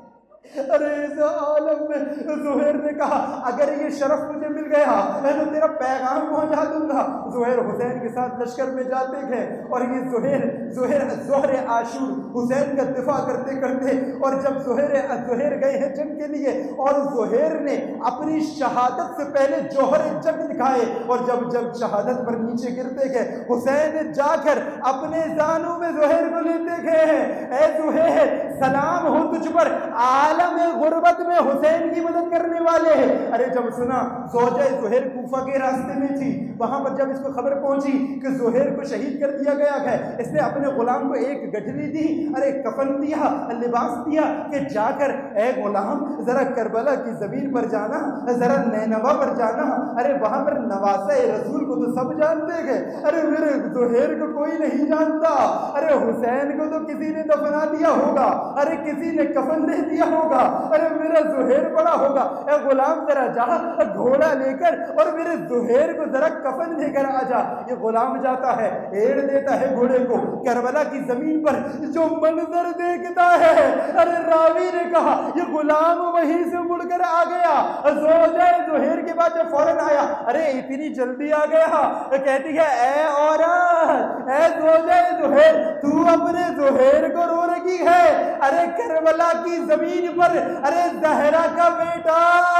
ارے اس عالم میں زہیر نے کہا اگر یہ شرف مجھے مل گیا میں تو تیرا پیغام پہنچا دوں گا. زہیر حسین کے ساتھ لشکر میں جاتے گئے اور یہ زہیر زہیر زہر عاشور حسین کا دفاع کرتے کرتے، اور جب زہیر زہیر گئے ہیں جنگ کے لیے اور زہیر نے اپنی شہادت سے پہلے جوہر جنگ دکھائے، اور جب جب شہادت پر نیچے گرتے گئے حسین جا کر اپنے زانوں میں زہیر کو لیتے گئے ہیں. اے زہیر سلام ہو تجھ پر، عالم غربت میں حسین کی مدد کرنے والے ہیں. ارے جب سنا زوجہ زہیر کوفہ کے راستے میں تھی، وہاں پر جب اس کو خبر پہنچی کہ زہیر کو شہید کر دیا گیا ہے، اس نے اپنے غلام کو ایک گٹھلی دی، ارے کفن دیا، لباس دیا کہ جا کر اے غلام ذرا کربلا کی زمین پر جانا، ذرا نینوا پر جانا. ارے وہاں پر نواسہ رسول کو تو سب جانتے گئے، ارے میرے زہیر کو کوئی نہیں جانتا. ارے حسین کو تو کسی نے دفنا دیا ہوگا، ارے کسی نے کفن دے دیا ہوگا، ارے میرا زہیر بڑا ہوگا. اے غلام ذرا جا گھوڑا لے کر اور میرے زہیر کو ذرا کفن دے کر آ جا. یہ غلام جاتا ہے، ایڑ دیتا ہے گھوڑے کو، کربلا کی زمین پر جو منظر دیکھتا ہے، ارے راوی نے کہا یہ غلام وہیں سے مڑ کر آ گیا. زوجہ زہیر کے بعد جب فوراً آیا، ارے اتنی جلدی آ گیا، کہتی ہے اے عورت، اے زوجہ زہیر تو اپنے زہیر کو رو رہی ہے. ارے کربلا کی زمین پر، ارے زہرا کا بیٹا،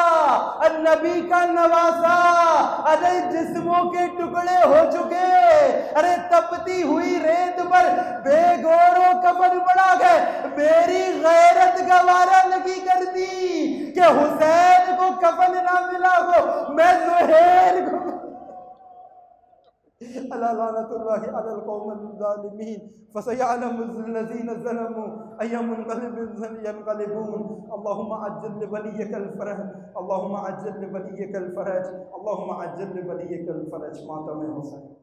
نبی کا نواسا، ارے جسموں کے ٹکڑے ہو چکے، ارے تپتی ہوئی ریت پر بے گورو کفن پڑا گئے. میری غیرت گوارا لگی کرتی کہ حسین کو کفن نہ ملا ہو، میں زہیر کو. الا لعنت اللہ علی القوم الظالمین فسيعلم الذين ظلموا اي منقلب ينقلبون. اللهم عجل لوليك الفرج، اللهم عجل لوليك الفرج، اللهم عجل لوليك الفرج. ماتم حسین.